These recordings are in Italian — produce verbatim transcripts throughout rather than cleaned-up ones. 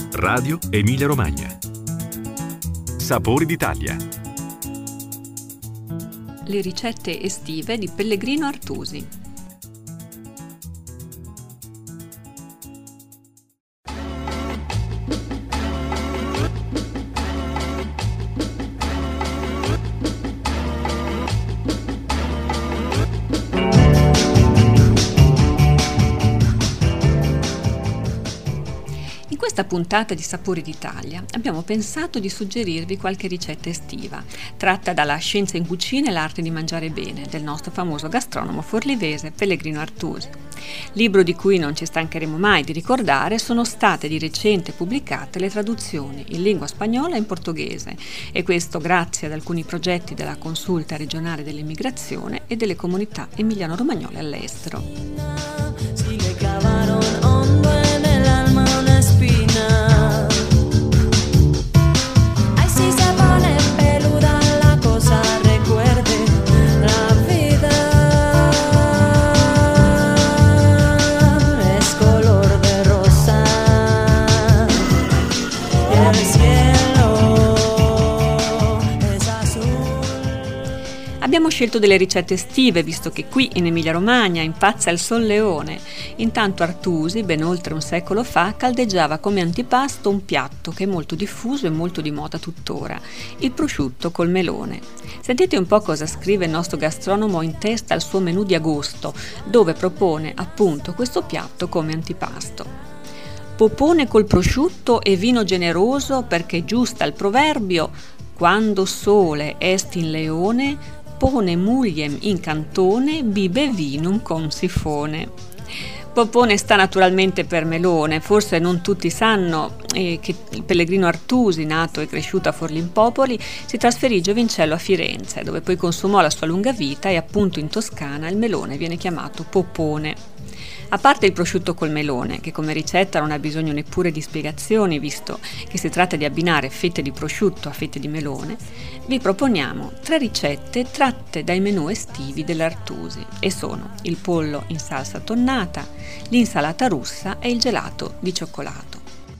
Radio Emilia Romagna. Sapori d'Italia. Le ricette estive di Pellegrino Artusi. In questa puntata di Sapori d'Italia abbiamo pensato di suggerirvi qualche ricetta estiva, tratta dalla Scienza in cucina e l'arte di mangiare bene del nostro famoso gastronomo forlivese Pellegrino Artusi. Libro di cui non ci stancheremo mai di ricordare sono state di recente pubblicate le traduzioni in lingua spagnola e in portoghese, e questo grazie ad alcuni progetti della Consulta regionale dell'immigrazione e delle comunità emiliano-romagnole all'estero. Abbiamo scelto delle ricette estive, visto che qui in Emilia-Romagna impazza il solleone. Intanto Artusi, ben oltre un secolo fa, caldeggiava come antipasto un piatto che è molto diffuso e molto di moda tuttora, il prosciutto col melone. Sentite un po' cosa scrive il nostro gastronomo in testa al suo menù di agosto, dove propone appunto questo piatto come antipasto. Popone col prosciutto e vino generoso, perché giusta il proverbio: quando sole est in leone, pone mugliem in cantone, bibe vinum con sifone. Popone sta naturalmente per melone. Forse non tutti sanno eh, che il Pellegrino Artusi, nato e cresciuto a Forlimpopoli, si trasferì giovincello a Firenze, dove poi consumò la sua lunga vita, e appunto in Toscana il melone viene chiamato popone. A parte il prosciutto col melone, che come ricetta non ha bisogno neppure di spiegazioni, visto che si tratta di abbinare fette di prosciutto a fette di melone, vi proponiamo tre ricette tratte dai menù estivi dell'Artusi, e sono il pollo in salsa tonnata, l'insalata russa e il gelato di cioccolato.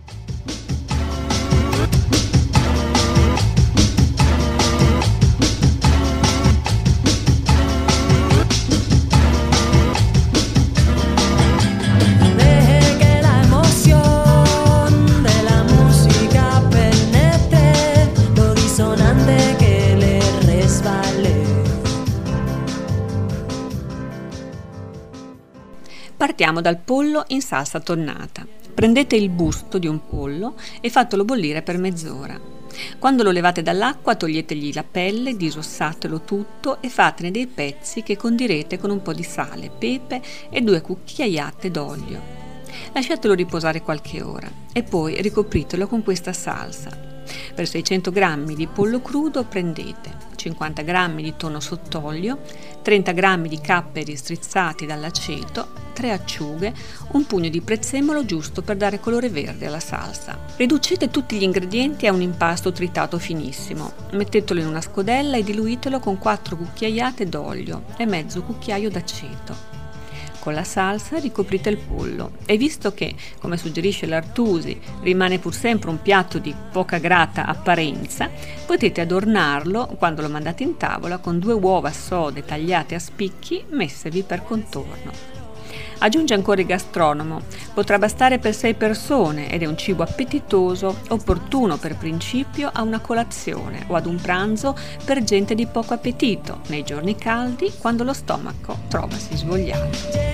Partiamo dal pollo in salsa tonnata. Prendete il busto di un pollo e fatelo bollire per mezz'ora. Quando lo levate dall'acqua, toglietegli la pelle, disossatelo tutto e fatene dei pezzi che condirete con un po' di sale, pepe e due cucchiaiate d'olio. Lasciatelo riposare qualche ora e poi ricopritelo con questa salsa. Per seicento grammi di pollo crudo prendete cinquanta grammi di tonno sott'olio, trenta grammi di capperi strizzati dall'aceto, tre acciughe, un pugno di prezzemolo giusto per dare colore verde alla salsa. Riducete tutti gli ingredienti a un impasto tritato finissimo, mettetelo in una scodella e diluitelo con quattro cucchiaiate d'olio e mezzo cucchiaio d'aceto. Con la salsa ricoprite il pollo e, visto che, come suggerisce l'Artusi, rimane pur sempre un piatto di poca grata apparenza, potete adornarlo, quando lo mandate in tavola, con due uova sode tagliate a spicchi messevi per contorno. Aggiunge ancora il gastronomo: potrà bastare per sei persone ed è un cibo appetitoso, opportuno per principio a una colazione o ad un pranzo per gente di poco appetito, nei giorni caldi, quando lo stomaco trovasi svogliato.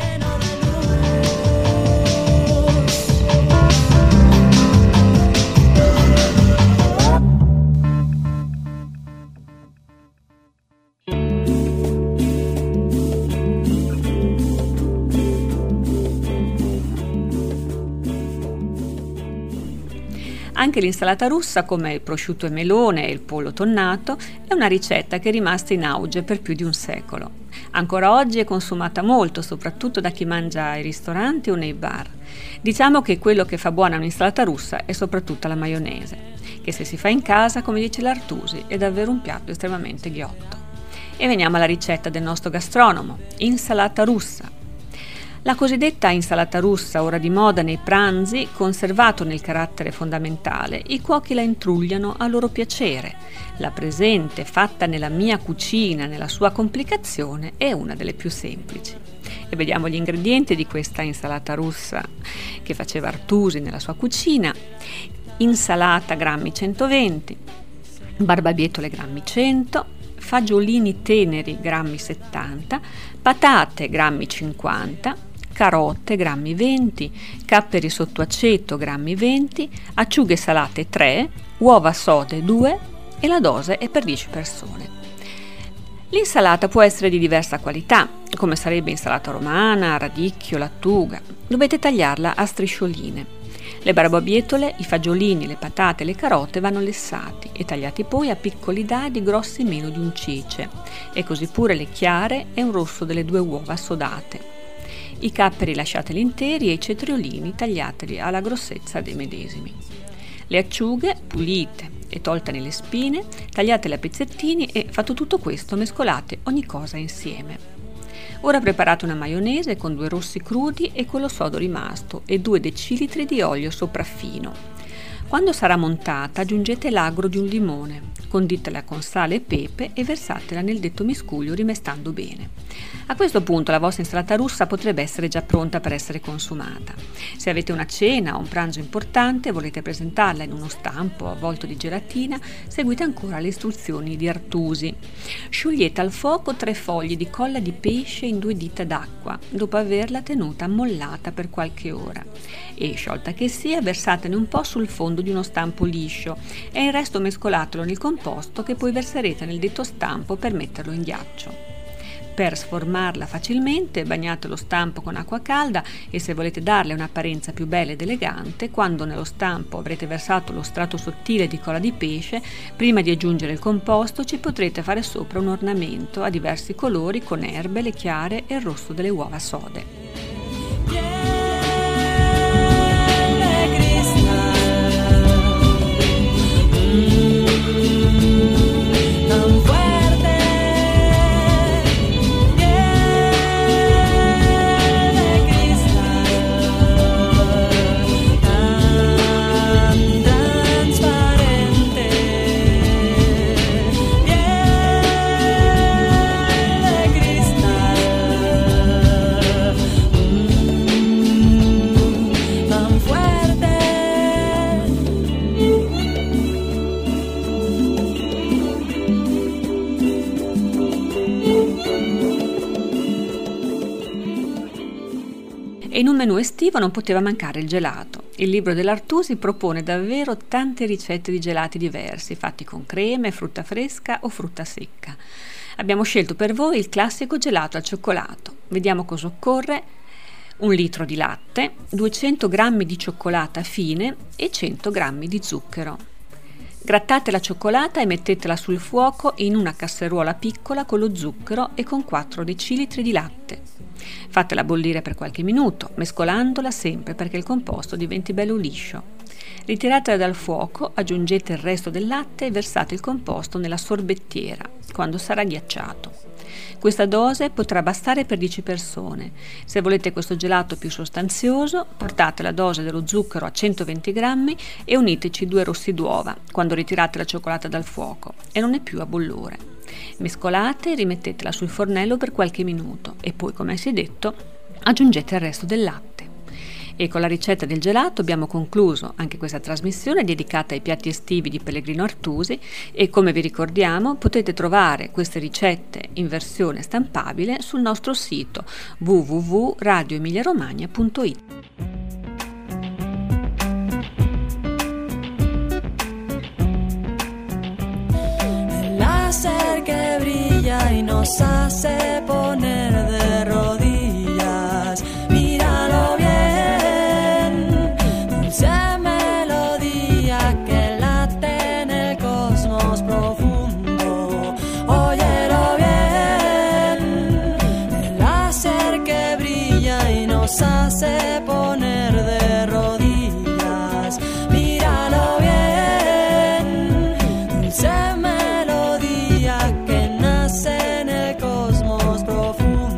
Anche l'insalata russa, come il prosciutto e melone e il pollo tonnato, è una ricetta che è rimasta in auge per più di un secolo. Ancora oggi è consumata molto, soprattutto da chi mangia ai ristoranti o nei bar. Diciamo che quello che fa buona un'insalata russa è soprattutto la maionese, che se si fa in casa, come dice l'Artusi, è davvero un piatto estremamente ghiotto. E veniamo alla ricetta del nostro gastronomo: insalata russa. La cosiddetta insalata russa, ora di moda nei pranzi, conservato nel carattere fondamentale, i cuochi la intrugliano a loro piacere. La presente, fatta nella mia cucina, nella sua complicazione, è una delle più semplici. E vediamo gli ingredienti di questa insalata russa che faceva Artusi nella sua cucina. Insalata grammi centoventi, barbabietole grammi cento, fagiolini teneri grammi settanta, patate grammi cinquanta, carote grammi venti, capperi sotto aceto grammi venti, acciughe salate tre, uova sode due e la dose è per dieci persone. L'insalata può essere di diversa qualità, come sarebbe insalata romana, radicchio, lattuga. Dovete tagliarla a striscioline. Le barbabietole, i fagiolini, le patate e le carote vanno lessati e tagliati poi a piccoli dadi grossi meno di un cece, e così pure le chiare e un rosso delle due uova sodate. I capperi lasciateli interi e i cetriolini tagliateli alla grossezza dei medesimi. Le acciughe, pulite e toltene le spine, tagliatele a pezzettini e, fatto tutto questo, mescolate ogni cosa insieme. Ora preparate una maionese con due rossi crudi e quello sodo rimasto e due decilitri di olio sopraffino. Quando sarà montata aggiungete l'agro di un limone, conditela con sale e pepe e versatela nel detto miscuglio rimestando bene. A questo punto la vostra insalata russa potrebbe essere già pronta per essere consumata. Se avete una cena o un pranzo importante e volete presentarla in uno stampo avvolto di gelatina, seguite ancora le istruzioni di Artusi. Sciogliete al fuoco tre foglie di colla di pesce in due dita d'acqua, dopo averla tenuta ammollata per qualche ora. E, sciolta che sia, versatene un po' sul fondo di uno stampo liscio e il resto mescolatelo nel composto che poi verserete nel detto stampo per metterlo in ghiaccio. Per sformarla facilmente bagnate lo stampo con acqua calda e, se volete darle un'apparenza più bella ed elegante, quando nello stampo avrete versato lo strato sottile di colla di pesce, prima di aggiungere il composto ci potrete fare sopra un ornamento a diversi colori con erbe, le chiare e il rosso delle uova sode. E in un menù estivo non poteva mancare il gelato. Il libro dell'Artusi propone davvero tante ricette di gelati diversi, fatti con creme, frutta fresca o frutta secca. Abbiamo scelto per voi il classico gelato al cioccolato. Vediamo cosa occorre: un litro di latte, duecento grammi di cioccolata fine e cento grammi di zucchero. Grattate la cioccolata e mettetela sul fuoco in una casseruola piccola con lo zucchero e con quattro decilitri di latte. Fatela bollire per qualche minuto, mescolandola sempre perché il composto diventi bello liscio. Ritiratela dal fuoco, aggiungete il resto del latte e versate il composto nella sorbettiera quando sarà ghiacciato. Questa dose potrà bastare per dieci persone. Se volete questo gelato più sostanzioso, portate la dose dello zucchero a centoventi grammi e uniteci due rossi d'uova quando ritirate la cioccolata dal fuoco e non è più a bollore. Mescolate e rimettetela sul fornello per qualche minuto e poi, come si è detto, aggiungete il resto del latte. E con la ricetta del gelato abbiamo concluso anche questa trasmissione dedicata ai piatti estivi di Pellegrino Artusi e, come vi ricordiamo, potete trovare queste ricette in versione stampabile sul nostro sito w w w punto radio emilia romagna punto it. El láser que brilla y nos hace poner de rodillas, míralo bien, dulce melodía que late en el cosmos profundo, óyelo bien, el láser que brilla y nos hace poner de rodillas, míralo bien, dulce melodía que nace en el cosmos profundo.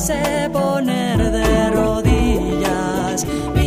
hace poner de rodillas.